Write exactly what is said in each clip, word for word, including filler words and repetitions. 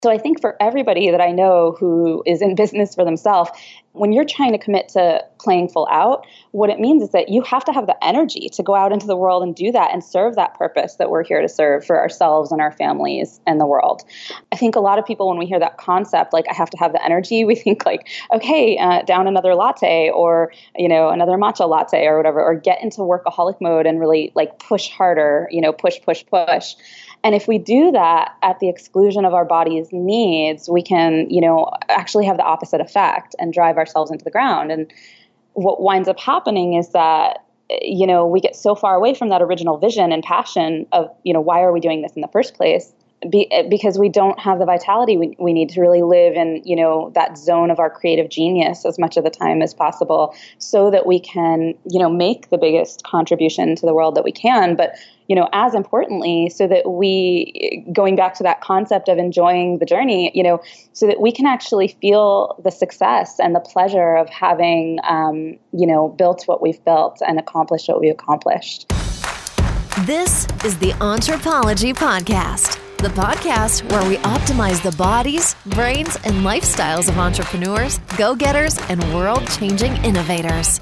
So I think for everybody that I know who is in business for themselves, when you're trying to commit to playing full out, what it means is that you have to have the energy to go out into the world and do that and serve that purpose that we're here to serve for ourselves and our families and the world. I think a lot of people, when we hear that concept, like I have to have the energy, we think like, okay, uh, down another latte or, you know, another matcha latte or whatever, or get into workaholic mode and really like push harder, you know, push, push, push. And if we do that at the exclusion of our body's needs, we can, you know, actually have the opposite effect and drive ourselves into the ground. And what winds up happening is that, you know, we get so far away from that original vision and passion of, you know, why are we doing this in the first place? Be, because we don't have the vitality we, we need to really live in, you know, that zone of our creative genius as much of the time as possible so that we can, you know, make the biggest contribution to the world that we can. But, you know, as importantly, so that we, going back to that concept of enjoying the journey, you know, so that we can actually feel the success and the pleasure of having, um, you know, built what we've built and accomplished what we accomplished. This is the Anthropology Podcast. The podcast where we optimize the bodies, brains, and lifestyles of entrepreneurs, go-getters, and world-changing innovators.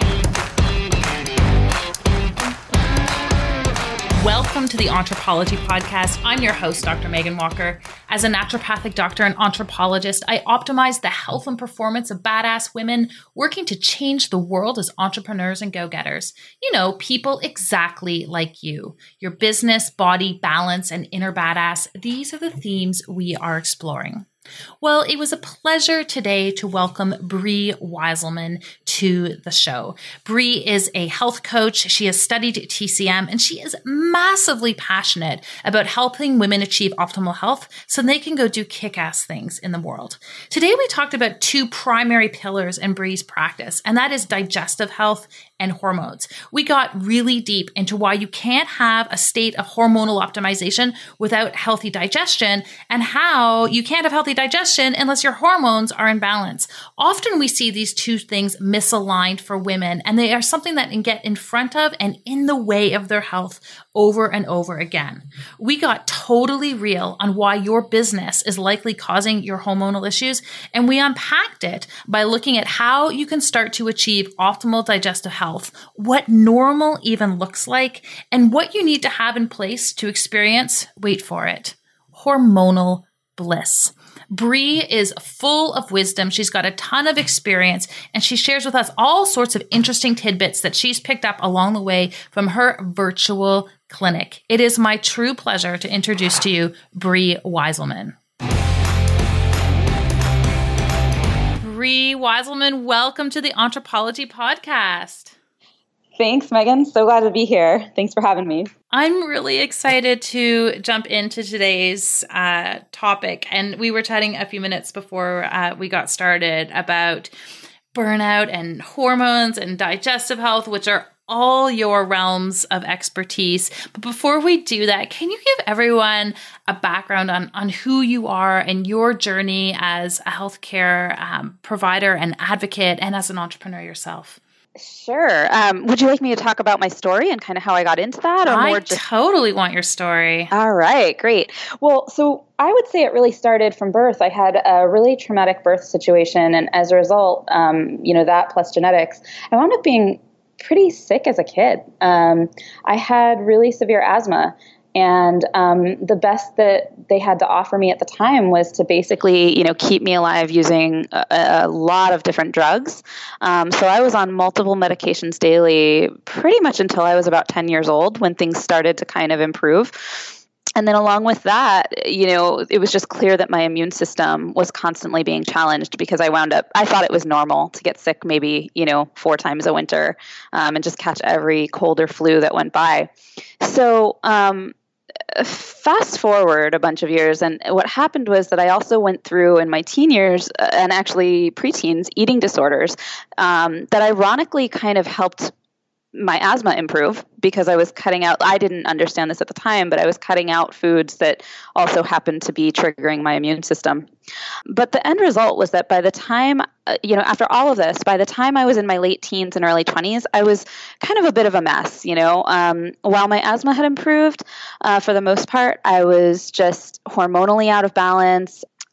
Welcome to the Anthropology Podcast. I'm your host, Doctor Megan Walker. As a naturopathic doctor and anthropologist, I optimize the health and performance of badass women working to change the world as entrepreneurs and go-getters. You know, people exactly like you. Your business, body, balance, and inner badass. These are the themes we are exploring. Well, it was a pleasure today to welcome Bree Weiselman to the show. Bree is a health coach. She has studied T C M and she is massively passionate about helping women achieve optimal health so they can go do kick-ass things in the world. Today, we talked about two primary pillars in Bree's practice, and that is digestive health and hormones. We got really deep into why you can't have a state of hormonal optimization without healthy digestion and how you can't have healthy digestion unless your hormones are in balance. Often we see these two things misaligned for women, and they are something that can get in front of and in the way of their health over and over again. We got totally real on why your business is likely causing your hormonal issues, and we unpacked it by looking at how you can start to achieve optimal digestive health, what normal even looks like, and what you need to have in place to experience, wait for it, hormonal bliss. Bree is full of wisdom. She's got a ton of experience, and she shares with us all sorts of interesting tidbits that she's picked up along the way from her virtual clinic. It is my true pleasure to introduce to you Bree Weiselman. Bree Weiselman, welcome to the Anthropology Podcast. Thanks, Megan. So glad to be here. Thanks for having me. I'm really excited to jump into today's uh, topic. And we were chatting a few minutes before uh, we got started about burnout and hormones and digestive health, which are all your realms of expertise. But before we do that, can you give everyone a background on, on who you are and your journey as a healthcare um, provider and advocate and as an entrepreneur yourself? Sure. Um, would you like me to talk about my story and kind of how I got into that? Or I more just... totally want your story. All right, great. Well, so I would say it really started from birth. I had a really traumatic birth situation. And as a result, um, you know, that plus genetics, I wound up being pretty sick as a kid. Um, I had really severe asthma. And um, the best that they had to offer me at the time was to basically, you know, keep me alive using a, a lot of different drugs. Um, so I was on multiple medications daily pretty much until I was about ten years old when things started to kind of improve. And then along with that, you know, it was just clear that my immune system was constantly being challenged because I wound up, I thought it was normal to get sick maybe, you know, four times a winter um, and just catch every cold or flu that went by. So, um, fast forward a bunch of years, and what happened was that I also went through in my teen years uh, and actually preteens eating disorders um, that ironically kind of helped my asthma improve because I was cutting out, I didn't understand this at the time, but I was cutting out foods that also happened to be triggering my immune system. But the end result was that by the time, uh, you know, after all of this, by the time I was in my late teens and early twenties, I was kind of a bit of a mess, you know. Um, while my asthma had improved, uh, for the most part, I was just hormonally out of balance.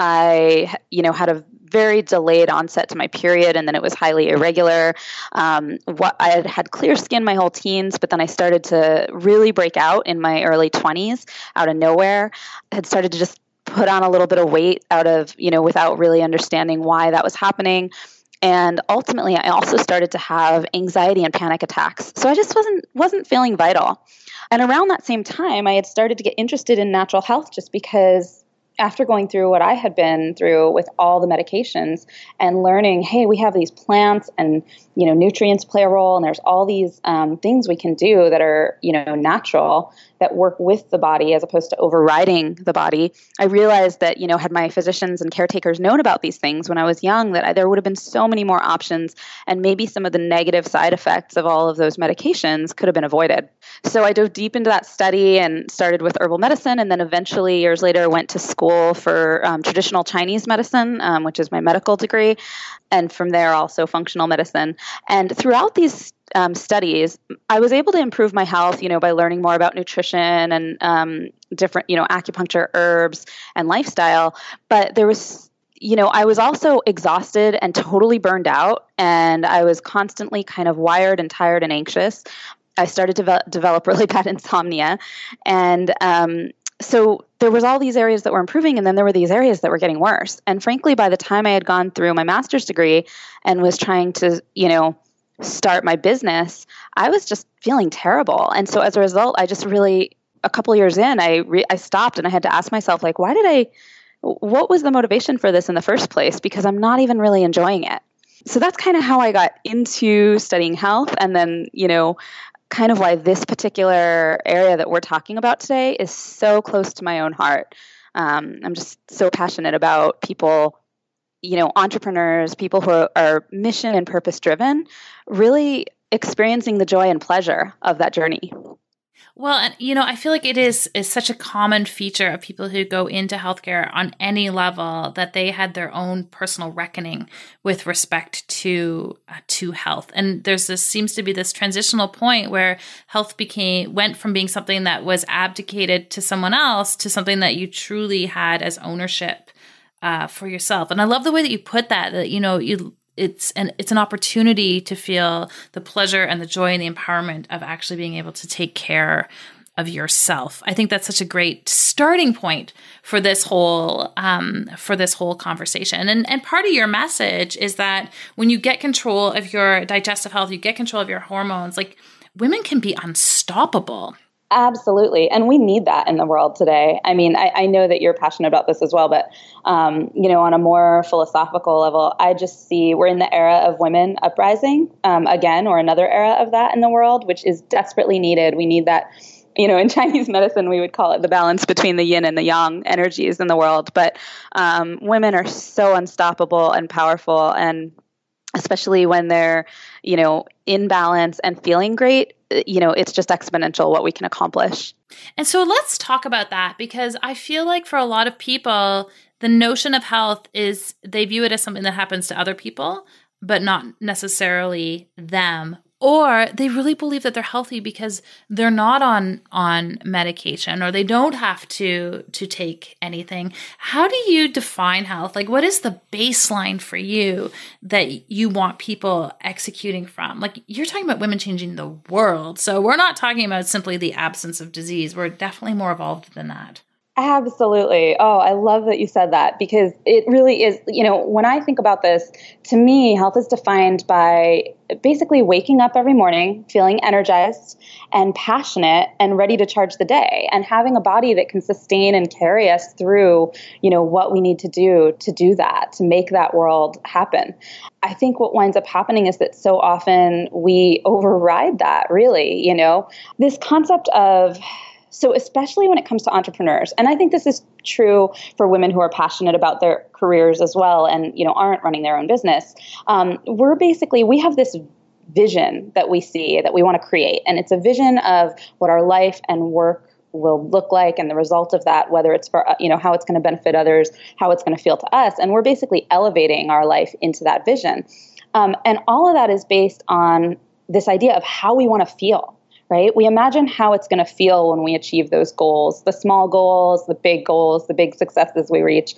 I, you know, had a very delayed onset to my period, and then it was highly irregular. Um, what I had had clear skin my whole teens, but then I started to really break out in my early twenties out of nowhere. I had started to just put on a little bit of weight out of, you know, without really understanding why that was happening. And ultimately, I also started to have anxiety and panic attacks. So I just wasn't wasn't feeling vital. And around that same time, I had started to get interested in natural health just because after going through what I had been through with all the medications and learning, hey, we have these plants and, you know, nutrients play a role, and there's all these um, things we can do that are, you know, natural, that work with the body as opposed to overriding the body. I realized that, you know, had my physicians and caretakers known about these things when I was young, that I, there would have been so many more options, and maybe some of the negative side effects of all of those medications could have been avoided. So I dove deep into that study and started with herbal medicine, and then eventually years later went to school for um, traditional Chinese medicine, um, which is my medical degree, and from there also functional medicine. And throughout these um, studies, I was able to improve my health, you know, by learning more about nutrition and um, different, you know, acupuncture, herbs, and lifestyle. But there was you know, I was also exhausted and totally burned out, and I was constantly kind of wired and tired and anxious. I started to develop, develop really bad insomnia. And um, so there was all these areas that were improving, and then there were these areas that were getting worse. And frankly, by the time I had gone through my master's degree and was trying to, you know, start my business, I was just feeling terrible. And so as a result, I just really, a couple years in, I re- I stopped and I had to ask myself, like, why did I, what was the motivation for this in the first place? Because I'm not even really enjoying it. So that's kind of how I got into studying health. And then, you know, kind of why this particular area that we're talking about today is so close to my own heart. Um, I'm just so passionate about people, you know, entrepreneurs, people who are mission and purpose driven, really experiencing the joy and pleasure of that journey. Well, and you know, I feel like it is is such a common feature of people who go into healthcare on any level that they had their own personal reckoning with respect to uh, to health. And there's this seems to be this transitional point where health became went from being something that was abdicated to someone else to something that you truly had as ownership uh, for yourself. And I love the way that you put that. That you know you. It's an it's an opportunity to feel the pleasure and the joy and the empowerment of actually being able to take care of yourself. I think that's such a great starting point for this whole um, for this whole conversation. And and part of your message is that when you get control of your digestive health, you get control of your hormones. Like, women can be unstoppable. Absolutely. And we need that in the world today. I mean, I, I know that you're passionate about this as well, but, um, you know, on a more philosophical level, I just see we're in the era of women uprising um, again, or another era of that in the world, which is desperately needed. We need that, you know, in Chinese medicine, we would call it the balance between the yin and the yang energies in the world. But um, women are so unstoppable and powerful, and especially when they're, you know, in balance and feeling great, you know, it's just exponential what we can accomplish. And so let's talk about that, because I feel like for a lot of people, the notion of health is they view it as something that happens to other people, but not necessarily them. Or they really believe that they're healthy because they're not on on medication, or they don't have to to take anything. How do you define health? Like, what is the baseline for you that you want people executing from? Like, you're talking about women changing the world. So we're not talking about simply the absence of disease. We're definitely more evolved than that. Absolutely. Oh, I love that you said that, because it really is, you know, when I think about this, to me, health is defined by basically waking up every morning, feeling energized and passionate and ready to charge the day, and having a body that can sustain and carry us through, you know, what we need to do to do that, to make that world happen. I think what winds up happening is that so often we override that, really, you know, this concept of, so especially when it comes to entrepreneurs, and I think this is true for women who are passionate about their careers as well, and, you know, aren't running their own business. Um, we're basically, we have this vision that we see that we want to create, and it's a vision of what our life and work will look like, and the result of that, whether it's for, you know, how it's going to benefit others, how it's going to feel to us, and we're basically elevating our life into that vision. Um, and all of that is based on this idea of how we want to feel. Right? We imagine how it's going to feel when we achieve those goals, the small goals, the big goals, the big successes we reach.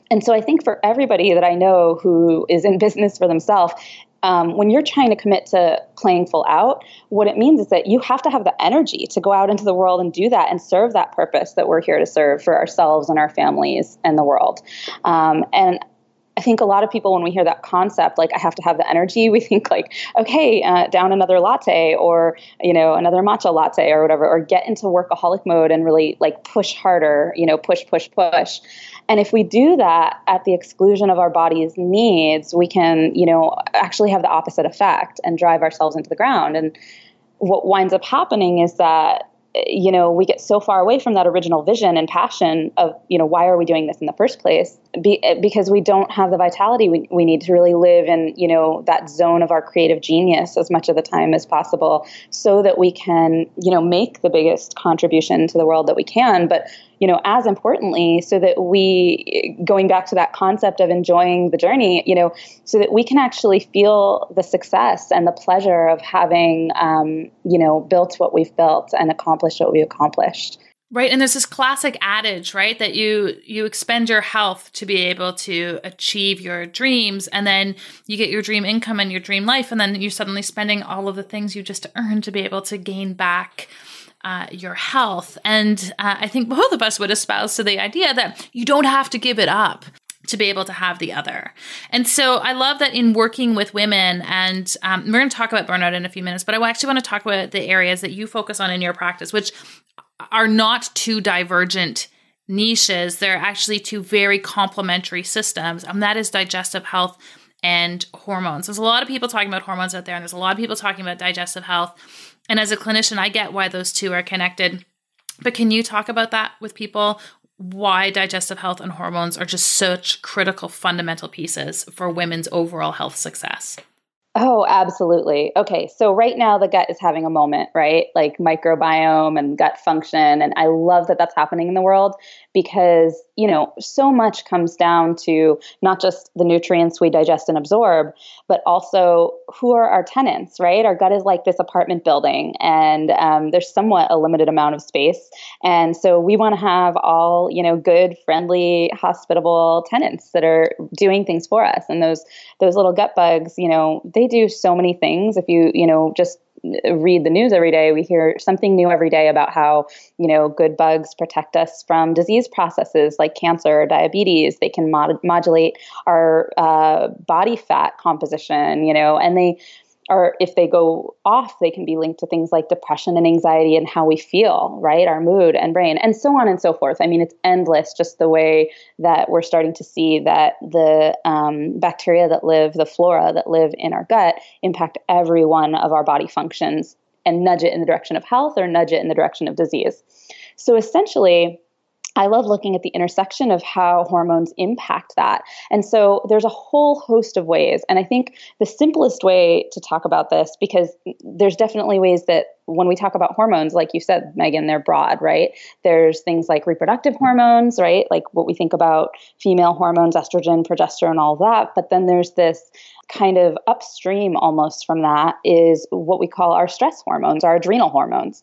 And so I think for everybody that I know who is in business for themselves, um, when you're trying to commit to playing full out, what it means is that you have to have the energy to go out into the world and do that and serve that purpose that we're here to serve for ourselves and our families and the world. Um, and I think a lot of people, when we hear that concept, like I have to have the energy, we think like, okay, uh, down another latte or, you know, another matcha latte or whatever, or get into workaholic mode and really like push harder, you know, push, push, push. And if we do that at the exclusion of our body's needs, we can, you know, actually have the opposite effect and drive ourselves into the ground. And what winds up happening is that, you know, we get so far away from that original vision and passion of, you know, why are we doing this in the first place? Be, because we don't have the vitality we, we need to really live in, you know, that zone of our creative genius as much of the time as possible so that we can, you know, make the biggest contribution to the world that we can. But, you know, as importantly, so that we, going back to that concept of enjoying the journey, you know, so that we can actually feel the success and the pleasure of having, um, you know, built what we've built and accomplished what we accomplished. Right. And there's this classic adage, right, that you you expend your health to be able to achieve your dreams. And then you get your dream income and your dream life. And then you're suddenly spending all of the things you just earned to be able to gain back uh, your health. And uh, I think both of us would espouse to the idea that you don't have to give it up to be able to have the other. And so I love that in working with women, and um, we're going to talk about burnout in a few minutes, but I actually want to talk about the areas that you focus on in your practice, which are not two divergent niches. They're actually two very complementary systems, and that is digestive health and hormones. There's a lot of people talking about hormones out there, and there's a lot of people talking about digestive health. And as a clinician, I get why those two are connected. But can you talk about that with people? Why digestive health and hormones are just such critical, fundamental pieces for women's overall health success? Oh, absolutely. Okay. So right now the gut is having a moment, right? Like microbiome and gut function. And I love that that's happening in the world because, you know, so much comes down to not just the nutrients we digest and absorb, but also who are our tenants, right? Our gut is like this apartment building and um, there's somewhat a limited amount of space. And so we want to have all, you know, good, friendly, hospitable tenants that are doing things for us. And those, those little gut bugs, you know, they do so many things. If you, you know, just read the news every day, we hear something new every day about how, you know, good bugs protect us from disease processes like cancer or diabetes. They can mod- modulate our uh, body fat composition, you know, and they are, if they go off, they can be linked to things like depression and anxiety and how we feel, right? Our mood and brain and so on and so forth. I mean, it's endless, just the way that we're starting to see that the um, bacteria that live, the flora that live in our gut impact every one of our body functions and nudge it in the direction of health or nudge it in the direction of disease. So essentially, I love looking at the intersection of how hormones impact that. And so there's a whole host of ways. And I think the simplest way to talk about this, because there's definitely ways that when we talk about hormones, like you said, Megan, they're broad, right? There's things like reproductive hormones, right? Like what we think about female hormones, estrogen, progesterone, all of that. But then there's this kind of upstream almost from that is what we call our stress hormones, our adrenal hormones.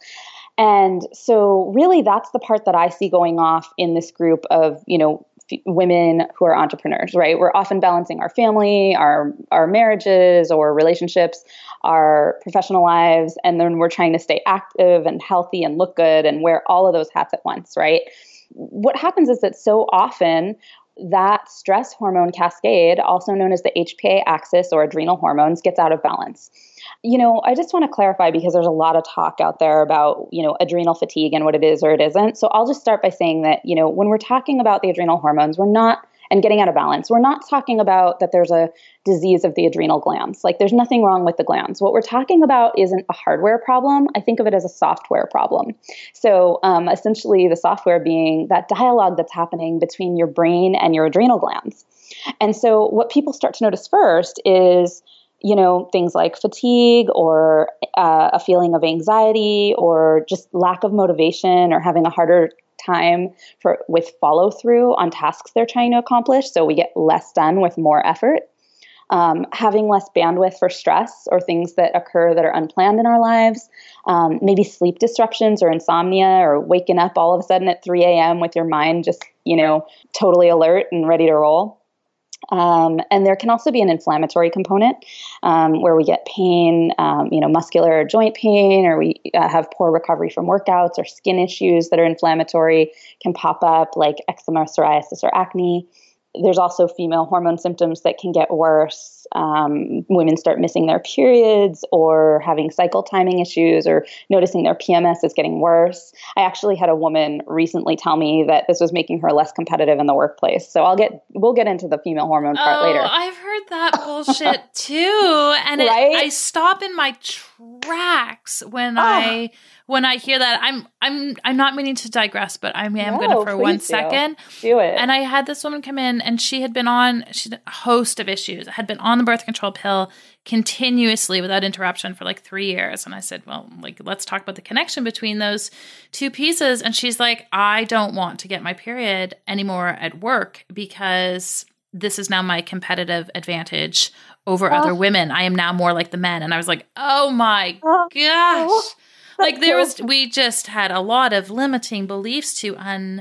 And so really that's the part that I see going off in this group of, you know, f- women who are entrepreneurs, right? We're often balancing our family, our, our marriages or relationships, our professional lives. And then we're trying to stay active and healthy and look good and wear all of those hats at once, right? What happens is that so often that stress hormone cascade, also known as the H P A axis or adrenal hormones, gets out of balance. You know, I just want to clarify because there's a lot of talk out there about, you know, adrenal fatigue and what it is or it isn't. So I'll just start by saying that, you know, when we're talking about the adrenal hormones, we're not, and getting out of balance, we're not talking about that there's a disease of the adrenal glands. Like there's nothing wrong with the glands. What we're talking about isn't a hardware problem. I think of it as a software problem. So um, essentially the software being that dialogue that's happening between your brain and your adrenal glands. And so what people start to notice first is, you know, things like fatigue or uh, a feeling of anxiety or just lack of motivation or having a harder time for with follow through on tasks they're trying to accomplish. So we get less done with more effort. Um, having less bandwidth for stress or things that occur that are unplanned in our lives, um, maybe sleep disruptions or insomnia or waking up all of a sudden at three a.m. with your mind just you know, totally alert and ready to roll. Um, and there can also be an inflammatory component um, where we get pain, um, you know, muscular or joint pain, or we uh, have poor recovery from workouts, or skin issues that are inflammatory can pop up, like eczema, psoriasis, or acne. There's also female hormone symptoms that can get worse. Um, women start missing their periods, or having cycle timing issues, or noticing their P M S is getting worse. I actually had a woman recently tell me that this was making her less competitive in the workplace. So I'll get we'll get into the female hormone part oh, later. I've heard that bullshit too, and it, right? I stop in my tracks when oh. I when I hear that. I'm I'm I'm not meaning to digress, but I am no, going to for one do. second. Do it. And I had this woman come in, and she had been on she had a host of issues. Had been on the birth control pill continuously without interruption for like three years. And I said, well, like, let's talk about the connection between those two pieces. And she's like, I don't want to get my period anymore at work because this is now my competitive advantage over oh. other women. I am now more like the men. And I was like, oh my oh. gosh. Like there was, we just had a lot of limiting beliefs to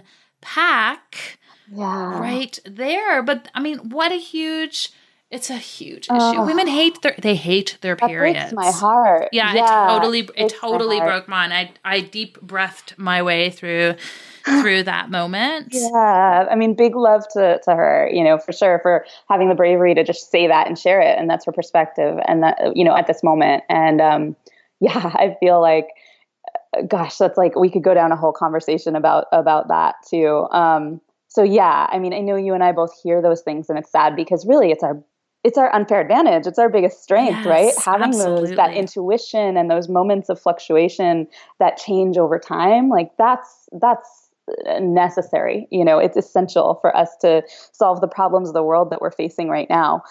unpack yeah. right there. But I mean, what a huge... It's a huge issue. Oh, Women hate their they hate their that periods. Breaks my heart. Yeah, yeah it totally it totally broke mine. I I deep breathed my way through through that moment. Yeah. I mean, big love to to her, you know, for sure, for having the bravery to just say that and share it. And that's her perspective. And that, you know, at this moment. And um, yeah, I feel like, gosh, that's like, we could go down a whole conversation about about that too. Um, so yeah, I mean, I know you and I both hear those things, and it's sad because really it's our It's our unfair advantage. It's our biggest strength, yes, right? Having absolutely. those, that intuition and those moments of fluctuation that change over time, like that's, that's necessary. You know, it's essential for us to solve the problems of the world that we're facing right now.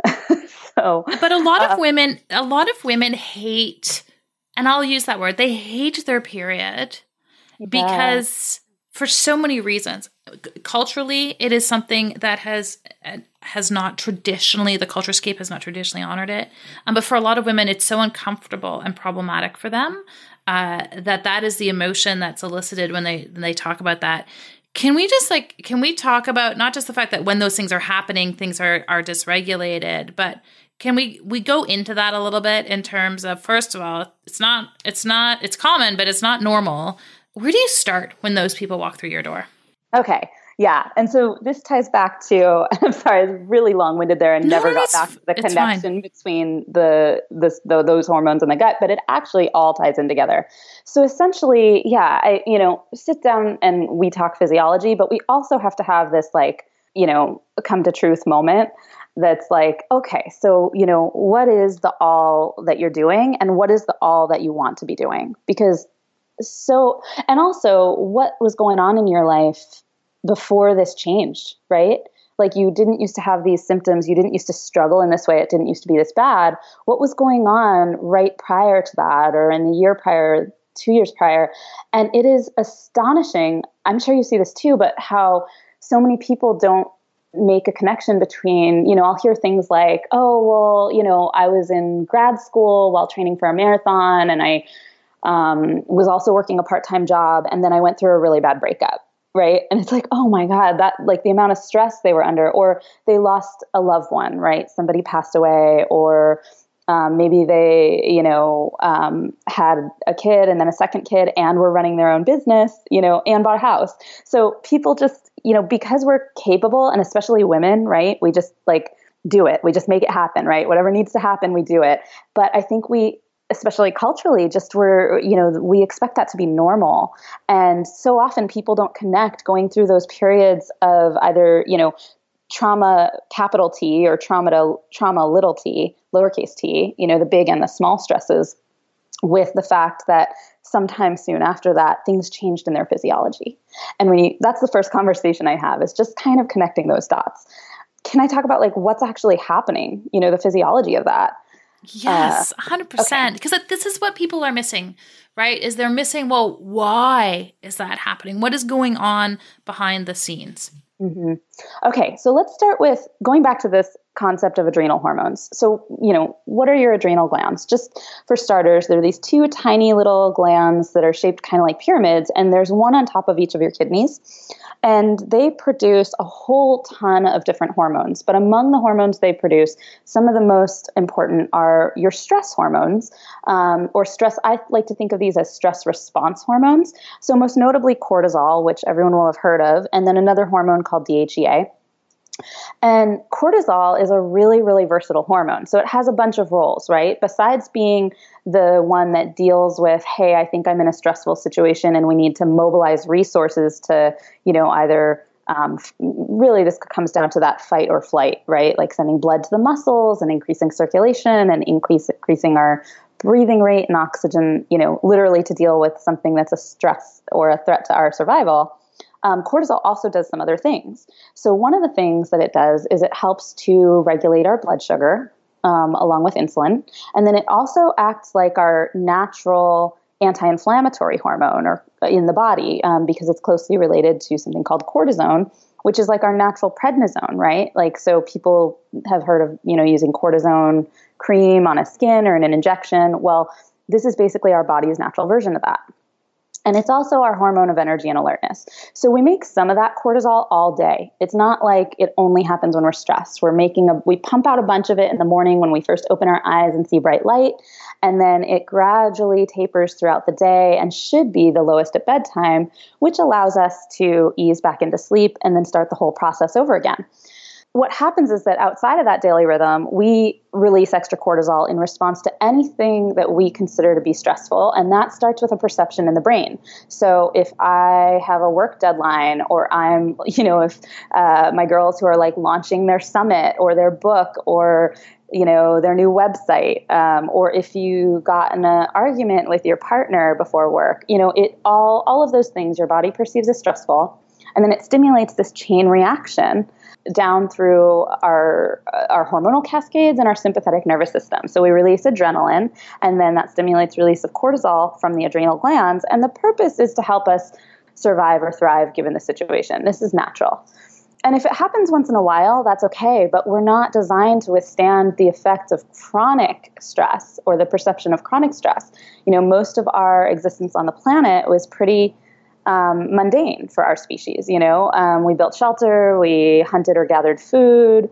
so, but a lot of uh, women, a lot of women hate, and I'll use that word, they hate their period yeah. because for so many reasons. Culturally, it is something that has has not traditionally, the culturescape has not traditionally honored it. Um, but for a lot of women, it's so uncomfortable and problematic for them uh, that that is the emotion that's elicited when they when they talk about that. Can we just like, can we talk about not just the fact that when those things are happening, things are are dysregulated, but can we we go into that a little bit in terms of, first of all, it's not it's not it's common, but it's not normal. Where do you start when those people walk through your door? Okay. Yeah. And so this ties back to, I'm sorry, I was really long-winded there and no, never got back to the connection fine. between the, the, the those hormones and the gut, but it actually all ties in together. So essentially, yeah, I, you know, sit down and we talk physiology, but we also have to have this like, you know, come to truth moment that's like, okay, so, you know, what is the all that you're doing and what is the all that you want to be doing? Because so, and also what was going on in your life before this changed, right? Like you didn't used to have these symptoms. You didn't used to struggle in this way. It didn't used to be this bad. What was going on right prior to that, or in the year prior, two years prior? And it is astonishing. I'm sure you see this too, but how so many people don't make a connection between, you know, I'll hear things like, oh, well, you know, I was in grad school while training for a marathon and I um, was also working a part-time job. And then I went through a really bad breakup. Right. And it's like, oh my God, that like the amount of stress they were under, or they lost a loved one, right? Somebody passed away, or um, maybe they, you know, um, had a kid and then a second kid and were running their own business, you know, and bought a house. So people just, you know, because we're capable, and especially women, right? We just like do it. We just make it happen, right? Whatever needs to happen, we do it. But I think we, especially culturally, just we're, you know, we expect that to be normal. And so often people don't connect going through those periods of either, you know, trauma, capital T, or trauma to trauma, little t, lowercase t, you know, the big and the small stresses, with the fact that sometime soon after that, things changed in their physiology. And when you, that's the first conversation I have, is just kind of connecting those dots. Can I talk about like what's actually happening, you know, the physiology of that? Yes, one hundred percent. Because okay. This is what people are missing, right? Is they're missing, well, why is that happening? What is going on behind the scenes? Mm-hmm. Okay, so let's start with going back to this concept of adrenal hormones. So, you know, what are your adrenal glands? Just for starters, there are these two tiny little glands that are shaped kind of like pyramids, and there's one on top of each of your kidneys. And they produce a whole ton of different hormones. But among the hormones they produce, some of the most important are your stress hormones, um, or stress. I like to think of these as stress response hormones. So most notably cortisol, which everyone will have heard of, and then another hormone called D H E A. And cortisol is a really, really versatile hormone. So it has a bunch of roles, right? Besides being the one that deals with, hey, I think I'm in a stressful situation and we need to mobilize resources to, you know, either um, really this comes down to that fight or flight, right? Like sending blood to the muscles and increasing circulation and increase, increasing our breathing rate and oxygen, you know, literally to deal with something that's a stress or a threat to our survival. Um, cortisol also does some other things. So one of the things that it does is it helps to regulate our blood sugar um, along with insulin. And then it also acts like our natural anti-inflammatory hormone or in the body um, because it's closely related to something called cortisone, which is like our natural prednisone, right? Like, so people have heard of, you know, using cortisone cream on a skin or in an injection. Well, this is basically our body's natural version of that. And it's also our hormone of energy and alertness. So we make some of that cortisol all day. It's not like it only happens when we're stressed. We're making a, we pump out a bunch of it in the morning when we first open our eyes and see bright light. And then it gradually tapers throughout the day and should be the lowest at bedtime, which allows us to ease back into sleep and then start the whole process over again. What happens is that outside of that daily rhythm, we release extra cortisol in response to anything that we consider to be stressful. And that starts with a perception in the brain. So if I have a work deadline, or I'm, you know, if uh, my girls who are like launching their summit or their book or, you know, their new website, um, or if you got in an argument with your partner before work, you know, it all, all of those things your body perceives as stressful. And then it stimulates this chain reaction down through our our hormonal cascades and our sympathetic nervous system. So we release adrenaline, and then that stimulates release of cortisol from the adrenal glands. And the purpose is to help us survive or thrive given the situation. This is natural. And if it happens once in a while, that's okay, but we're not designed to withstand the effects of chronic stress or the perception of chronic stress. You know, most of our existence on the planet was pretty Um, mundane for our species. You know, um, we built shelter, we hunted or gathered food,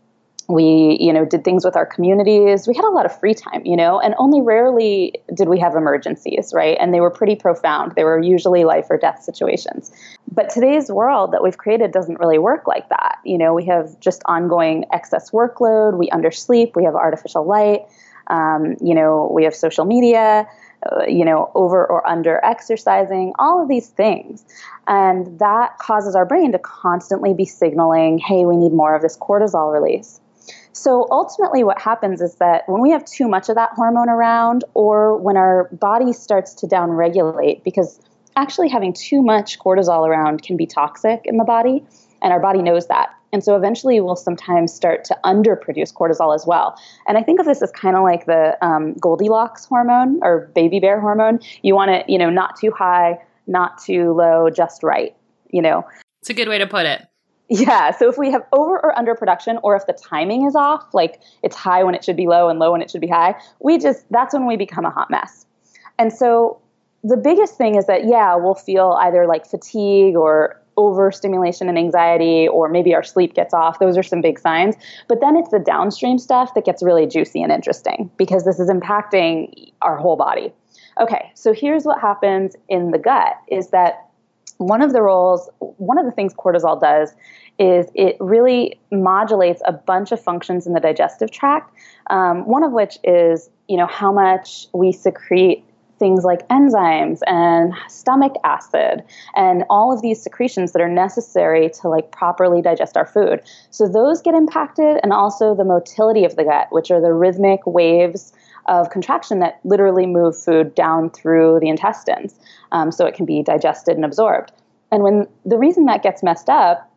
we, you know, did things with our communities. We had a lot of free time, you know, and only rarely did we have emergencies, right? And they were pretty profound. They were usually life or death situations. But today's world that we've created doesn't really work like that. You know, we have just ongoing excess workload, we undersleep, we have artificial light, um, you know, we have social media, Uh, you know, over or under exercising, all of these things. And that causes our brain to constantly be signaling, hey, we need more of this cortisol release. So ultimately what happens is that when we have too much of that hormone around, or when our body starts to downregulate, because actually having too much cortisol around can be toxic in the body, and our body knows that. And so eventually we'll sometimes start to underproduce cortisol as well. And I think of this as kind of like the um, Goldilocks hormone or baby bear hormone. You want it, you know, not too high, not too low, just right, you know. It's a good way to put it. Yeah. So if we have over or under production, or if the timing is off, like it's high when it should be low and low when it should be high, we just, that's when we become a hot mess. And so the biggest thing is that, yeah, we'll feel either like fatigue or overstimulation and anxiety, or maybe our sleep gets off. Those are some big signs. But then it's the downstream stuff that gets really juicy and interesting, because this is impacting our whole body. Okay, so here's what happens in the gut is that one of the roles, one of the things cortisol does is it really modulates a bunch of functions in the digestive tract, um, one of which is, you know, how much we secrete things like enzymes and stomach acid and all of these secretions that are necessary to like properly digest our food. So those get impacted, and also the motility of the gut, which are the rhythmic waves of contraction that literally move food down through the intestines, um, so it can be digested and absorbed. And when the reason that gets messed up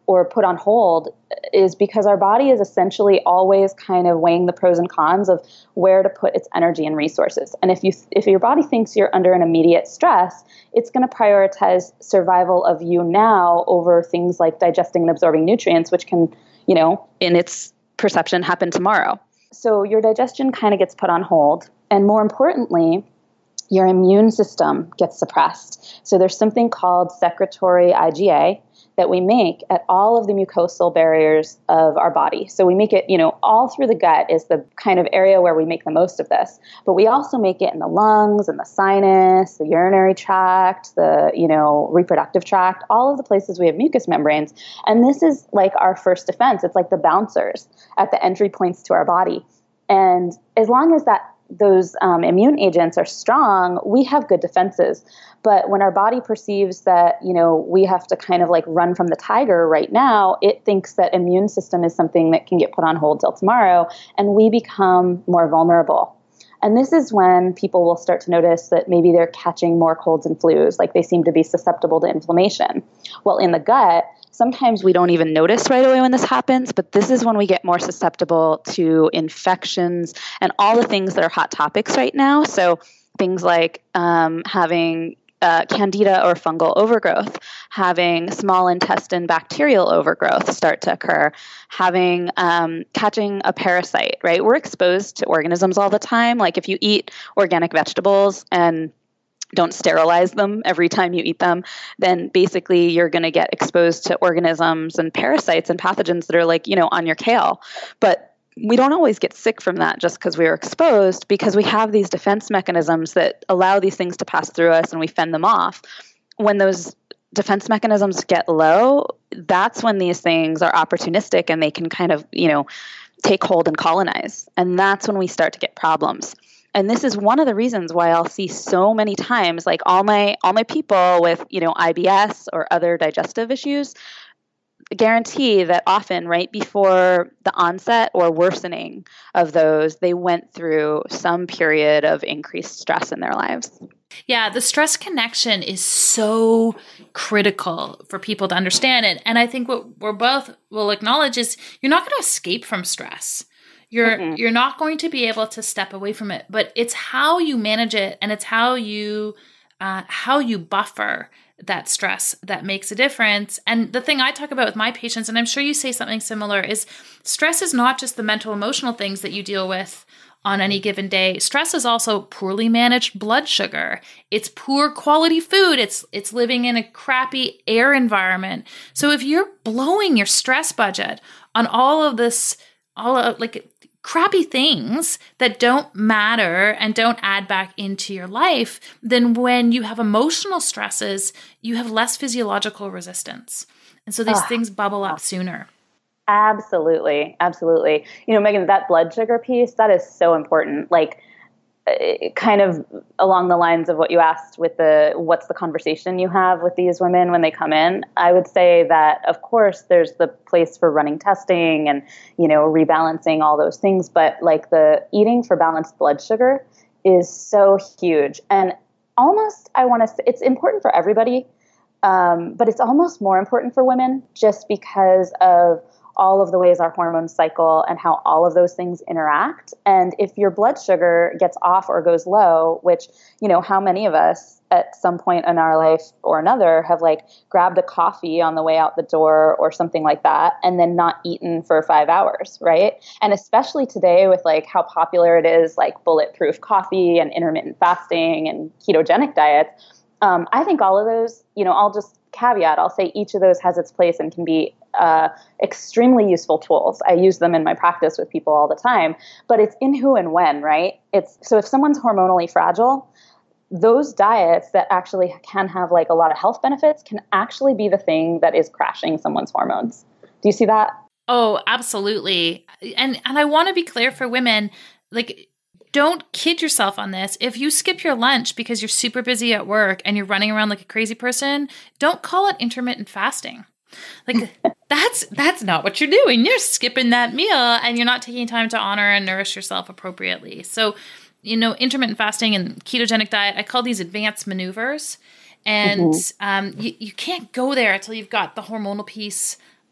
or put on hold is because our body is essentially always kind of weighing the pros and cons of where to put its energy and resources. And if you if your body thinks you're under an immediate stress, it's going to prioritize survival of you now over things like digesting and absorbing nutrients, which can, you know, in its perception, happen tomorrow. So your digestion kind of gets put on hold. And more importantly, your immune system gets suppressed. So there's something called secretory IgA that we make at all of the mucosal barriers of our body. So we make it, you know, all through the gut is the kind of area where we make the most of this. But we also make it in the lungs and the sinus, the urinary tract, the, you know, reproductive tract, all of the places we have mucous membranes. And this is like our first defense. It's like the bouncers at the entry points to our body. And as long as that those um, immune agents are strong, we have good defenses. But when our body perceives that, you know, we have to kind of like run from the tiger right now, it thinks that immune system is something that can get put on hold till tomorrow, and we become more vulnerable. And this is when people will start to notice that maybe they're catching more colds and flus, like they seem to be susceptible to inflammation. Well, in the gut, sometimes we don't even notice right away when this happens, but this is when we get more susceptible to infections and all the things that are hot topics right now. So things like um, having uh, candida or fungal overgrowth, having small intestine bacterial overgrowth start to occur, having um, catching a parasite, right? We're exposed to organisms all the time. Like if you eat organic vegetables and don't sterilize them every time you eat them, then basically you're going to get exposed to organisms and parasites and pathogens that are like, you know, on your kale. But we don't always get sick from that just because we are exposed, because we have these defense mechanisms that allow these things to pass through us and we fend them off. When those defense mechanisms get low, that's when these things are opportunistic and they can kind of, you know, take hold and colonize. And that's when we start to get problems. And this is one of the reasons why I'll see so many times, like all my all my people with, you know, I B S or other digestive issues, guarantee that often right before the onset or worsening of those, they went through some period of increased stress in their lives. Yeah, the stress connection is so critical for people to understand it. And I think what we're both will acknowledge is you're not going to escape from stress. You're mm-hmm. you're not going to be able to step away from it, but it's how you manage it, and it's how you uh, how you buffer that stress that makes a difference. And the thing I talk about with my patients, and I'm sure you say something similar, is stress is not just the mental, emotional things that you deal with on any given day. Stress is also poorly managed blood sugar. It's poor quality food. It's it's living in a crappy air environment. So if you're blowing your stress budget on all of this, all of like crappy things that don't matter and don't add back into your life, then when you have emotional stresses, you have less physiological resistance. And so these Ugh. things bubble up sooner. Absolutely. Absolutely. You know, Megan, that blood sugar piece, that is so important. Like kind of along the lines of what you asked with the, what's the conversation you have with these women when they come in? I would say that, of course, there's the place for running testing and, you know, rebalancing all those things. But like the eating for balanced blood sugar is so huge. And almost, I want to say, it's important for everybody, um, but it's almost more important for women just because of all of the ways our hormones cycle and how all of those things interact. And if your blood sugar gets off or goes low, which, you know, how many of us at some point in our life or another have like grabbed a coffee on the way out the door or something like that and then not eaten for five hours, right? And especially today with like how popular it is, like bulletproof coffee and intermittent fasting and ketogenic diets, um, I think all of those, you know, I'll just caveat, I'll say each of those has its place and can be uh, extremely useful tools. I use them in my practice with people all the time, but it's in who and when, right? It's so if someone's hormonally fragile, those diets that actually can have like a lot of health benefits can actually be the thing that is crashing someone's hormones. Do you see that? Oh, absolutely. And and I want to be clear for women, like, don't kid yourself on this. If you skip your lunch because you're super busy at work and you're running around like a crazy person, don't call it intermittent fasting. Like that's that's not what you're doing. You're skipping that meal and you're not taking time to honor and nourish yourself appropriately. So, you know, intermittent fasting and ketogenic diet, I call these advanced maneuvers. And mm-hmm. um, you, you can't go there until you've got the hormonal piece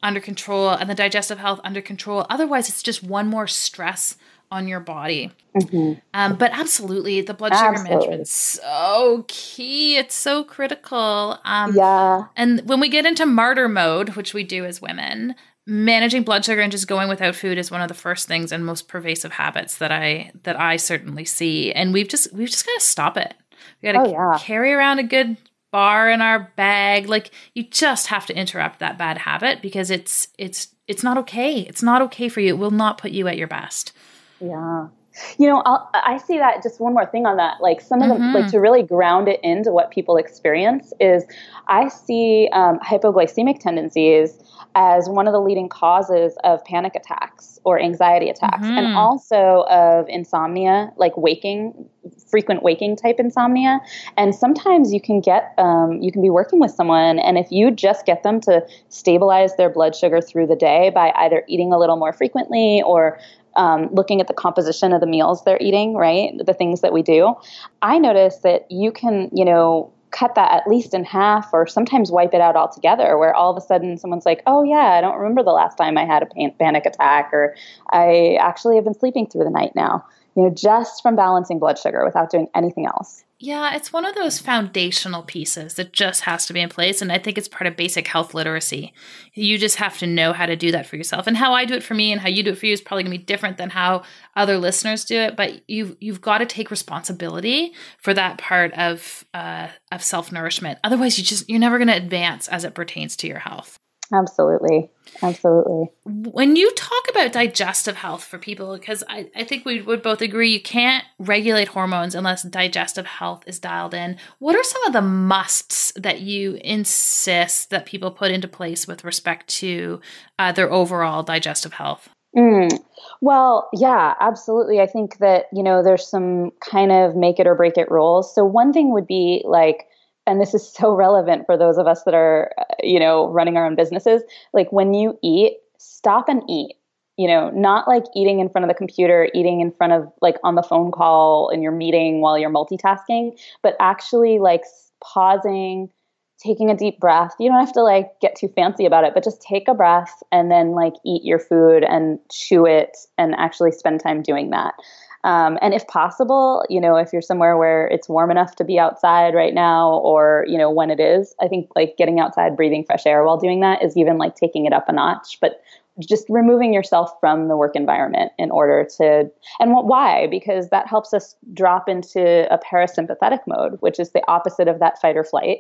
under control and the digestive health under control. Otherwise, it's just one more stress on your body. Mm-hmm. Um, but absolutely, the blood sugar management is so key. It's so critical. Um, yeah. And when we get into martyr mode, which we do as women, managing blood sugar and just going without food is one of the first things and most pervasive habits that I that I certainly see. And we've just we've just got to stop it. We got to oh, yeah. carry around a good bar in our bag. Like, you just have to interrupt that bad habit because it's it's it's not okay. It's not okay for you. It will not put you at your best. Yeah. You know, I'll, I see that, just one more thing on that, like some of mm-hmm. the, like to really ground it into what people experience is I see um, hypoglycemic tendencies as one of the leading causes of panic attacks or anxiety attacks, mm-hmm. and also of insomnia, like waking, frequent waking type insomnia. And sometimes you can get, um, you can be working with someone, and if you just get them to stabilize their blood sugar through the day by either eating a little more frequently or Um, looking at the composition of the meals they're eating, right? The things that we do. I notice that you can, you know, cut that at least in half or sometimes wipe it out altogether, where all of a sudden someone's like, oh yeah, I don't remember the last time I had a pan- panic attack, or I actually have been sleeping through the night now, you know, just from balancing blood sugar without doing anything else. Yeah, it's one of those foundational pieces that just has to be in place. And I think it's part of basic health literacy. You just have to know how to do that for yourself. And how I do it for me and how you do it for you is probably going to be different than how other listeners do it. But you've, you've got to take responsibility for that part of, uh, of self-nourishment. Otherwise, you just, you're never going to advance as it pertains to your health. Absolutely. Absolutely. When you talk about digestive health for people, because I, I think we would both agree you can't regulate hormones unless digestive health is dialed in. What are some of the musts that you insist that people put into place with respect to uh, their overall digestive health? Mm. Well, yeah, absolutely. I think that, you know, there's some kind of make it or break it rules. So one thing would be like, and this is so relevant for those of us that are, you know, running our own businesses. Like, when you eat, stop and eat, you know, not like eating in front of the computer, eating in front of like on the phone call in your meeting while you're multitasking, but actually like pausing, taking a deep breath. You don't have to like get too fancy about it, but just take a breath and then like eat your food and chew it and actually spend time doing that. Um, and if possible, you know, if you're somewhere where it's warm enough to be outside right now, or, you know, when it is, I think like getting outside, breathing fresh air while doing that is even like taking it up a notch, but just removing yourself from the work environment in order to, and what, why? Because that helps us drop into a parasympathetic mode, which is the opposite of that fight or flight.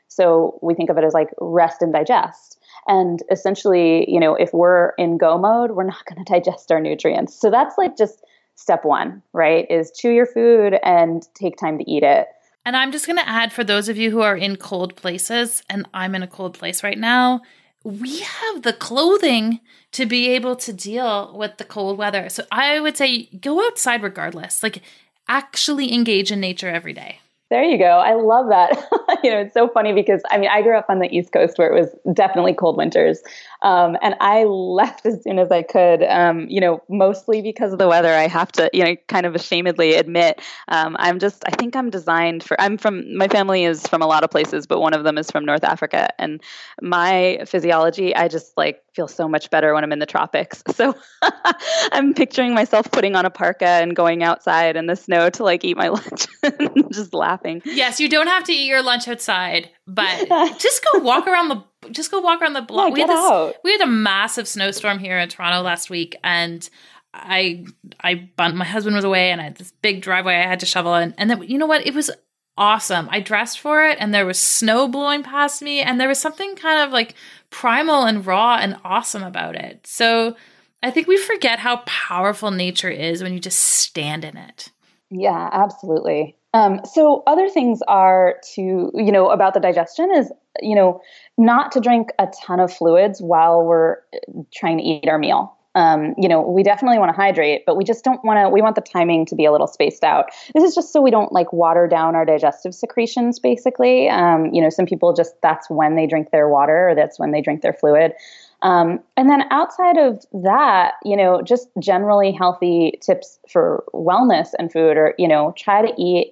So we think of it as like rest and digest. And essentially, you know, if we're in go mode, we're not going to digest our nutrients. So that's like just step one, right, is chew your food and take time to eat it. And I'm just going to add, for those of you who are in cold places, and I'm in a cold place right now, we have the clothing to be able to deal with the cold weather. So I would say go outside regardless, like actually engage in nature every day. There you go. I love that. You know, it's so funny because, I mean, I grew up on the East Coast where it was definitely cold winters. Um, and I left as soon as I could, um, you know, mostly because of the weather. I have to, you know, kind of ashamedly admit, um, I'm just, I think I'm designed for, I'm from, my family is from a lot of places, but one of them is from North Africa. And my physiology, I just like feel so much better when I'm in the tropics. So I'm picturing myself putting on a parka and going outside in the snow to like eat my lunch and just laughing. Yes, you don't have to eat your lunch outside, but just go walk around the just go walk around the block. Yeah, we had get this, out. we had a massive snowstorm here in Toronto last week, and I I my husband was away, and I had this big driveway I had to shovel, and and then, you know what? It was awesome. I dressed for it, and there was snow blowing past me, and there was something kind of like primal and raw and awesome about it. So I think we forget how powerful nature is when you just stand in it. Yeah, absolutely. Um, so other things are to, you know, about the digestion is, you know, not to drink a ton of fluids while we're trying to eat our meal. Um, you know, we definitely want to hydrate, but we just don't want to, we want the timing to be a little spaced out. This is just so we don't like water down our digestive secretions, basically. Um, you know, some people just, that's when they drink their water, or that's when they drink their fluid. Um, and then outside of that, you know, just generally healthy tips for wellness and food, or, you know, try to eat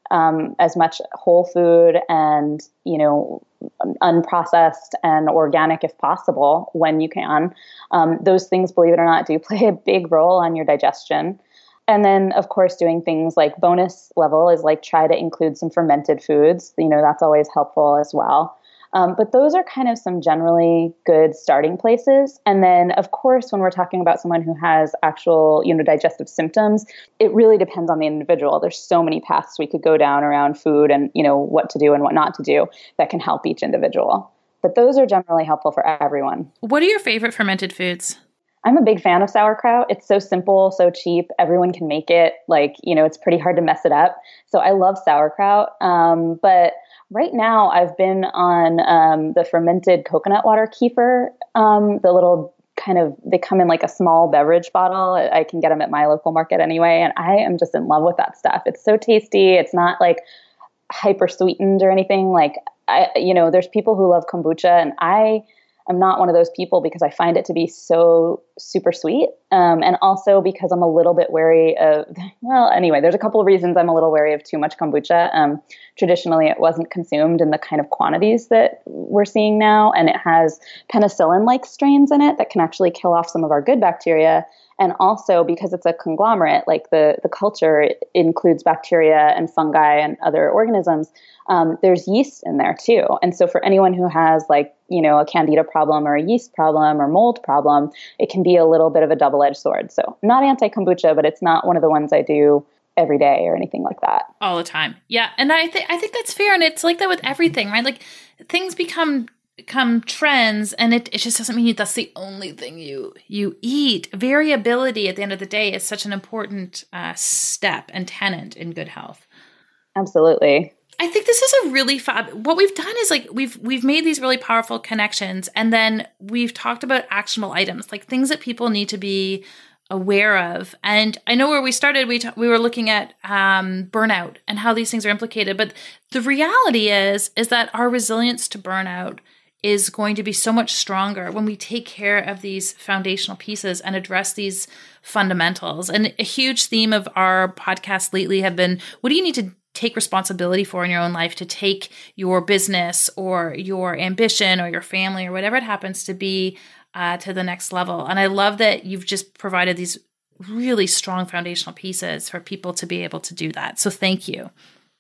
um, as much whole food and, you know, unprocessed and organic if possible when you can. Um, those things, believe it or not, do play a big role on your digestion. And then, of course, doing things like bonus level is like try to include some fermented foods. You know, that's always helpful as well. Um, but those are kind of some generally good starting places. And then, of course, when we're talking about someone who has actual, you know, digestive symptoms, it really depends on the individual. There's so many paths we could go down around food and, you know, what to do and what not to do that can help each individual. But those are generally helpful for everyone. What are your favorite fermented foods? I'm a big fan of sauerkraut. It's so simple, so cheap. Everyone can make it. Like, you know, it's pretty hard to mess it up. So I love sauerkraut. Um, but right now I've been on um, the fermented coconut water kefir, um, the little kind of, they come in like a small beverage bottle. I can get them at my local market anyway. And I am just in love with that stuff. It's so tasty. It's not like hyper sweetened or anything. Like, I, you know, there's people who love kombucha, and I I'm not one of those people because I find it to be so super sweet. Um, and also because I'm a little bit wary of, well, anyway, there's a couple of reasons I'm a little wary of too much kombucha. Um, traditionally, it wasn't consumed in the kind of quantities that we're seeing now. And it has penicillin-like strains in it that can actually kill off some of our good bacteria. And also because it's a conglomerate, like the, the culture includes bacteria and fungi and other organisms, um, there's yeast in there too. And so for anyone who has like, you know, a candida problem or a yeast problem or mold problem, it can be a little bit of a double-edged sword. So not anti-kombucha, but it's not one of the ones I do every day or anything like that. All the time. Yeah. And I think I think that's fair. And it's like that with everything, right? Like things become become trends, and it, it just doesn't mean that's the only thing you you eat. Variability at the end of the day is such an important uh, step and tenet in good health. Absolutely. I think this is a really fab. What we've done is like we've we've made these really powerful connections, and then we've talked about actionable items, like things that people need to be aware of. And I know where we started, we t- we were looking at um, burnout and how these things are implicated. But the reality is is that our resilience to burnout is going to be so much stronger when we take care of these foundational pieces and address these fundamentals. And a huge theme of our podcast lately have been, what do you need to take responsibility for in your own life to take your business or your ambition or your family or whatever it happens to be uh, to the next level? And I love that you've just provided these really strong foundational pieces for people to be able to do that. So thank you.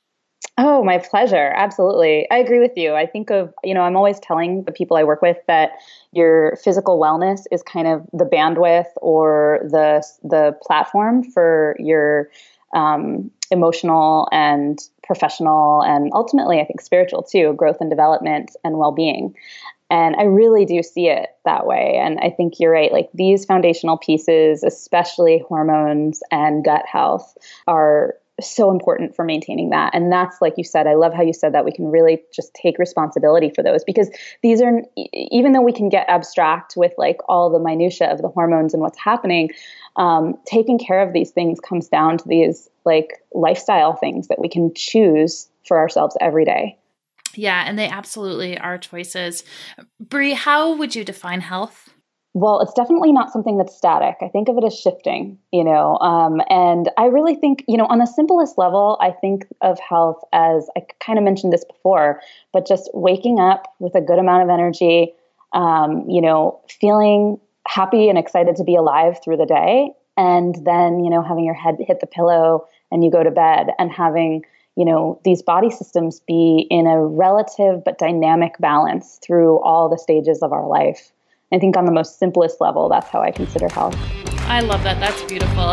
Oh, my pleasure. Absolutely. I agree with you. I think of, you know, I'm always telling the people I work with that your physical wellness is kind of the bandwidth or the the platform for your um, emotional and professional and ultimately, I think, spiritual too, growth and development and well-being. And I really do see it that way. And I think you're right. Like these foundational pieces, especially hormones and gut health, are so important for maintaining that. And that's, like you said, I love how you said that we can really just take responsibility for those, because these are, even though we can get abstract with like all the minutia of the hormones and what's happening, um, taking care of these things comes down to these like lifestyle things that we can choose for ourselves every day. Yeah. And they absolutely are choices. Brie, how would you define health? Well, it's definitely not something that's static. I think of it as shifting, you know, um, and I really think, you know, on the simplest level, I think of health as, I kind of mentioned this before, but just waking up with a good amount of energy, um, you know, feeling happy and excited to be alive through the day. And then, you know, having your head hit the pillow and you go to bed, and having, you know, these body systems be in a relative but dynamic balance through all the stages of our life. I think on the most simplest level, that's how I consider health. I love that. That's beautiful.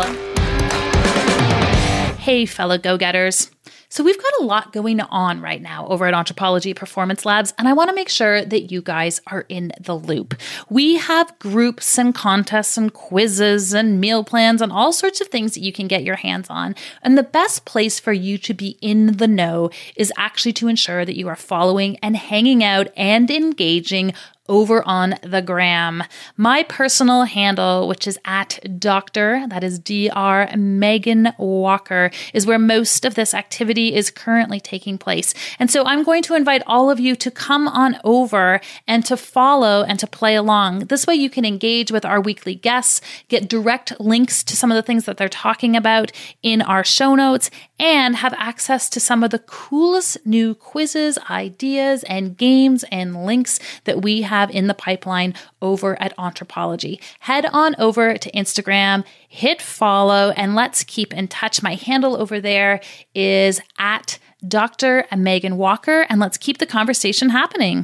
Hey, fellow go-getters. So we've got a lot going on right now over at Anthropologie Performance Labs, and I want to make sure that you guys are in the loop. We have groups and contests and quizzes and meal plans and all sorts of things that you can get your hands on. And the best place for you to be in the know is actually to ensure that you are following and hanging out and engaging over on the gram. My personal handle, which is at Doctor, that is D R Megan Walker, is where most of this activity is currently taking place. And so I'm going to invite all of you to come on over and to follow and to play along. This way you can engage with our weekly guests, get direct links to some of the things that they're talking about in our show notes, and have access to some of the coolest new quizzes, ideas, and games and links that we have in the pipeline over at Anthropologie. Head on over to Instagram, hit follow, and let's keep in touch. My handle over there is at Doctor Megan Walker, and let's keep the conversation happening.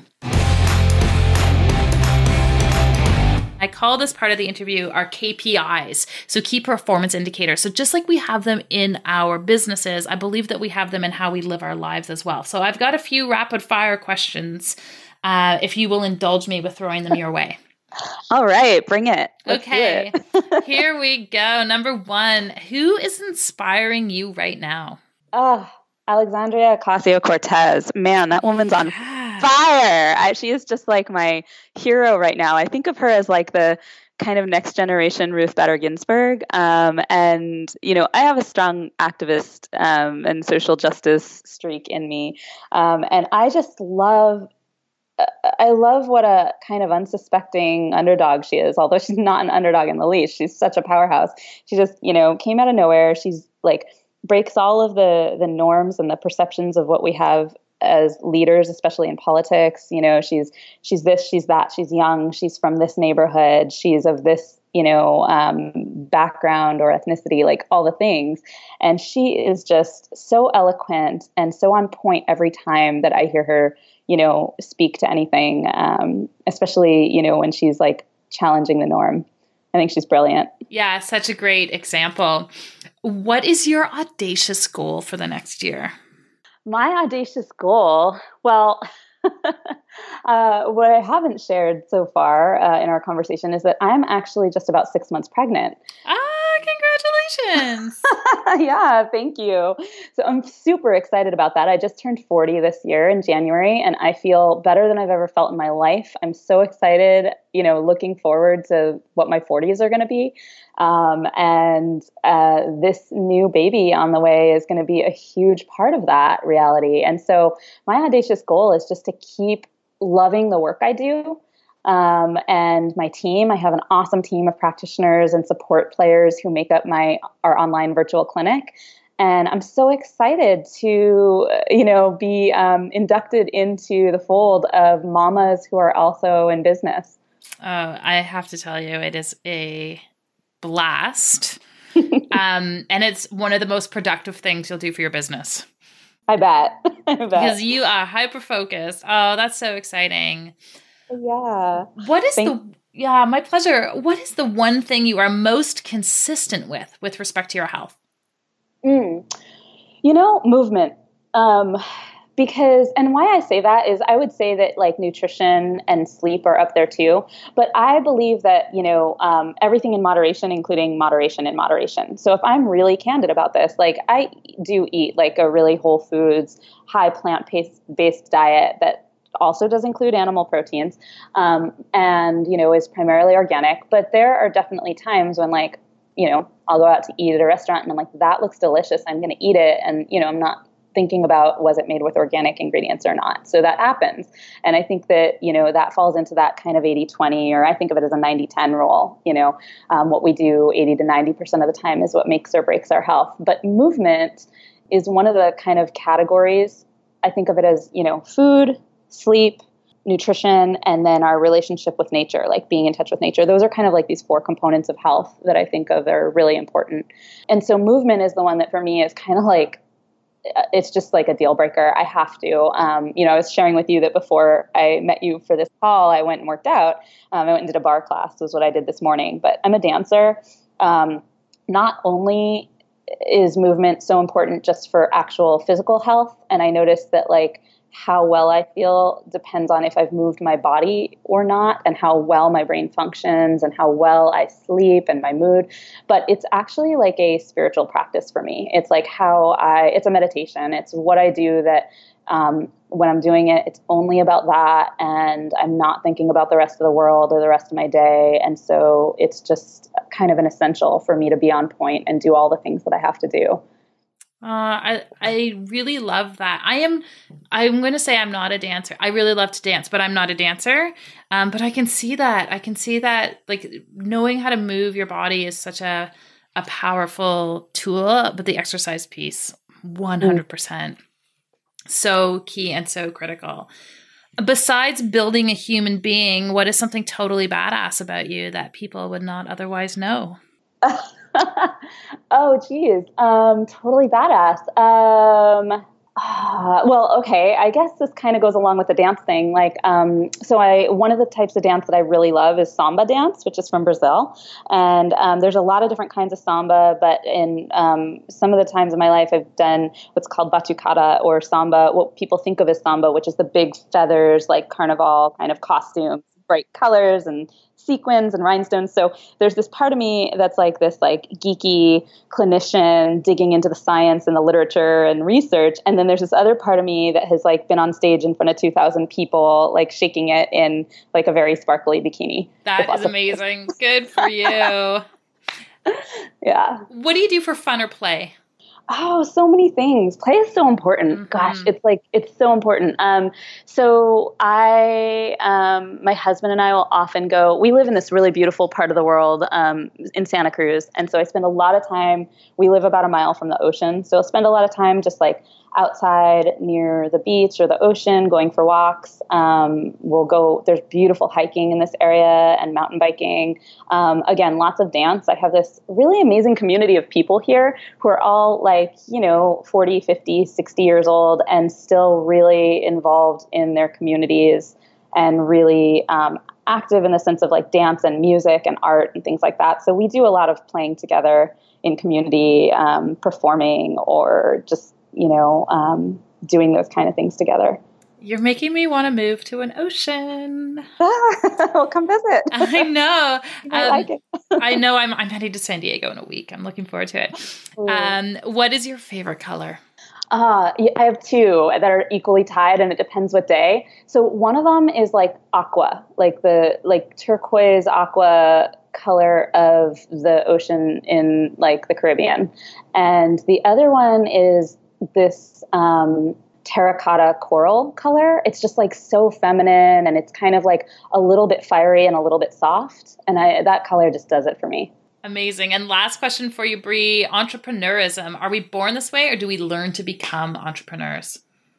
I call this part of the interview our K P Is, so key performance indicators. So just like we have them in our businesses, I believe that we have them in how we live our lives as well. So I've got a few rapid fire questions, uh, if you will indulge me with throwing them your way. All right, bring it. Let's okay, it. Here we go. Number one, who is inspiring you right now? Oh, Alexandria Ocasio-Cortez. Man, that woman's on fire. I, she is just like my hero right now. I think of her as like the kind of next generation Ruth Bader Ginsburg. Um, and, you know, I have a strong activist um, and social justice streak in me. Um, and I just love I love what a kind of unsuspecting underdog she is, although she's not an underdog in the least. She's such a powerhouse. She just, you know, came out of nowhere. She's like breaks all of the the norms and the perceptions of what we have as leaders, especially in politics. You know, she's she's this, she's that, she's young, she's from this neighborhood, she's of this, you know, um, background or ethnicity, like all the things. And she is just so eloquent and so on point every time that I hear her, you know, speak to anything, um, especially, you know, when she's like challenging the norm. I think she's brilliant. Yeah, such a great example. What is your audacious goal for the next year? My audacious goal, well, uh, what I haven't shared so far uh, in our conversation is that I'm actually just about six months pregnant. Ah, congratulations. Yeah, thank you. So I'm super excited about that. I just turned forty this year in January, and I feel better than I've ever felt in my life. I'm so excited, you know, looking forward to what my forties are going to be. Um, and uh, this new baby on the way is going to be a huge part of that reality. And so my audacious goal is just to keep loving the work I do. Um, and my team, I have an awesome team of practitioners and support players who make up my our online virtual clinic. And I'm so excited to, you know, be um, inducted into the fold of mamas who are also in business. Oh, I have to tell you, it is a blast. um, and it's one of the most productive things you'll do for your business. I bet. I bet. Because you are hyper-focused. Oh, that's so exciting. Yeah. What is Thank- the, yeah, my pleasure. What is the one thing you are most consistent with, with respect to your health? Mm. You know, movement. Um, because, and why I say that is I would say that like nutrition and sleep are up there too. But I believe that, you know, um, everything in moderation, including moderation in moderation. So if I'm really candid about this, like I do eat like a really whole foods, high plant-based based diet that also does include animal proteins, um, and, you know, is primarily organic. But there are definitely times when like, you know, I'll go out to eat at a restaurant and I'm like, that looks delicious. I'm going to eat it. And, you know, I'm not thinking about was it made with organic ingredients or not. So that happens. And I think that, you know, that falls into that kind of eighty twenty, or I think of it as a ninety ten rule. You know, um, what we do eighty to ninety percent of the time is what makes or breaks our health. But movement is one of the kind of categories. I think of it as, you know, food, sleep, nutrition, and then our relationship with nature, like being in touch with nature. Those are kind of like these four components of health that I think of are really important. And so movement is the one that for me is kind of like, it's just like a deal breaker. I have to. Um, you know, I was sharing with you that before I met you for this call, I went and worked out. Um, I went and did a bar class, was what I did this morning. But I'm a dancer. Um, not only is movement so important just for actual physical health, and I noticed that like how well I feel depends on if I've moved my body or not, and how well my brain functions and how well I sleep and my mood. But it's actually like a spiritual practice for me. It's like how I, it's a meditation. It's what I do that um, when I'm doing it, it's only about that, and I'm not thinking about the rest of the world or the rest of my day. And so it's just kind of an essential for me to be on point and do all the things that I have to do. Uh, I I really love that. I am I'm going to say I'm not a dancer. I really love to dance, but I'm not a dancer. Um, but I can see that. I can see that, like, knowing how to move your body is such a a powerful tool. But the exercise piece, one hundred percent, mm. so key and so critical. Besides building a human being, what is something totally badass about you that people would not otherwise know? Oh, geez. Um, totally badass. Um, uh, well, okay. I guess this kind of goes along with the dance thing. Like, um, so I, one of the types of dance that I really love is samba dance, which is from Brazil. And, um, there's a lot of different kinds of samba, but in, um, some of the times in my life, I've done what's called batucada or samba, what people think of as samba, which is the big feathers, like carnival kind of costumes, bright colors and sequins and rhinestones. So there's this part of me that's like this like geeky clinician digging into the science and the literature and research. And then there's this other part of me that has like been on stage in front of two thousand people, like shaking it in like a very sparkly bikini. That is amazing. Good for you. Yeah. What do you do for fun or play? Oh, so many things. Play is so important. Mm-hmm. Gosh, it's like, it's so important. Um, so I, um, my husband and I will often go, we live in this really beautiful part of the world, um, in Santa Cruz. And so I spend a lot of time, we live about a mile from the ocean. So I'll spend a lot of time just like outside near the beach or the ocean, going for walks. Um, we'll go, there's beautiful hiking in this area and mountain biking. Um, again, lots of dance. I have this really amazing community of people here who are all like, you know, forty, fifty, sixty years old and still really involved in their communities and really um, active in the sense of like dance and music and art and things like that. So we do a lot of playing together in community, um, performing or just, you know, um, doing those kind of things together. You're making me want to move to an ocean. Well, come visit. I know. I um, like it. I know. I'm I'm heading to San Diego in a week. I'm looking forward to it. Um, what is your favorite color? Uh, I have two that are equally tied, and it depends what day. So one of them is like aqua, like the like turquoise aqua color of the ocean in like the Caribbean, and the other one is this um, terracotta coral color. It's just like so feminine, and it's kind of like a little bit fiery and a little bit soft, and I, that color just does it for me. Amazing. And last question for you, Bree, entrepreneurism. Are we born this way or do we learn to become entrepreneurs?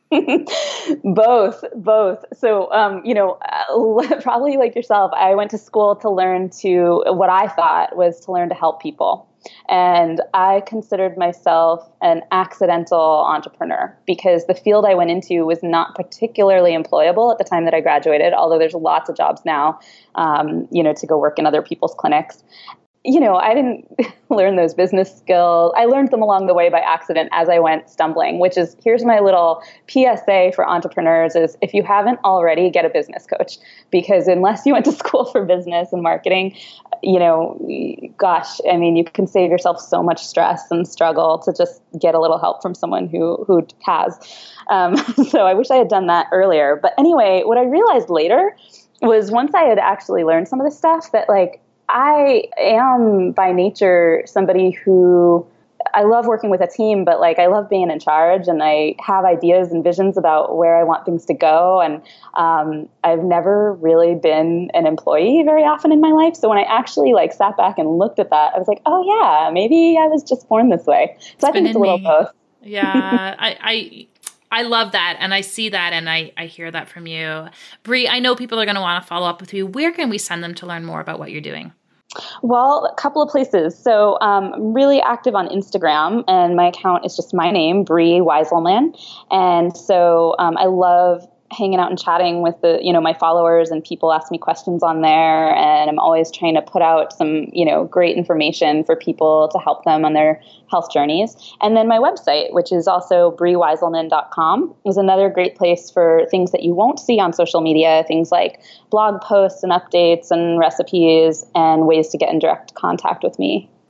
Both, both. So, um, you know, uh, probably like yourself, I went to school to learn to, what I thought was to learn to help people. And I considered myself an accidental entrepreneur because the field I went into was not particularly employable at the time that I graduated, although there's lots of jobs now, um, you know, to go work in other people's clinics. You know, I didn't learn those business skills. I learned them along the way by accident as I went stumbling, which is, here's my little P S A for entrepreneurs is if you haven't already, get a business coach, because unless you went to school for business and marketing, you know, gosh, I mean, you can save yourself so much stress and struggle to just get a little help from someone who, who has. Um, so I wish I had done that earlier. But anyway, what I realized later was once I had actually learned some of this stuff that like, I am by nature somebody who I love working with a team, but like I love being in charge and I have ideas and visions about where I want things to go. And um, I've never really been an employee very often in my life. So when I actually like sat back and looked at that, I was like, oh yeah, maybe I was just born this way. So it's I think it's a little me. both. Yeah, I, I I love that. And I see that. And I, I hear that from you. Bree, I know people are going to want to follow up with you. Where can we send them to learn more about what you're doing? Well, a couple of places. So um, I'm really active on Instagram, and my account is just my name, Bree Weiselman. And so um, I love hanging out and chatting with the, you know, my followers, and people ask me questions on there. And I'm always trying to put out some, you know, great information for people to help them on their health journeys. And then my website, which is also bree weiselman dot com, is another great place for things that you won't see on social media, things like blog posts and updates and recipes and ways to get in direct contact with me.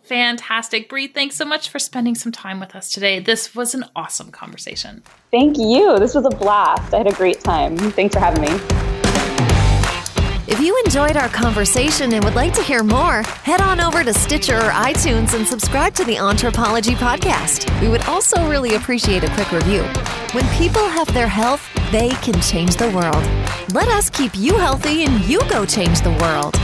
Fantastic. Bree, thanks so much for spending some time with us today. This was an awesome conversation. Thank you. This was a blast. I had a great time. Thanks for having me. If you enjoyed our conversation and would like to hear more, head on over to Stitcher or iTunes and subscribe to the Anthropology Podcast. We would also really appreciate a quick review. When people have their health, they can change the world. Let us keep you healthy and you go change the world.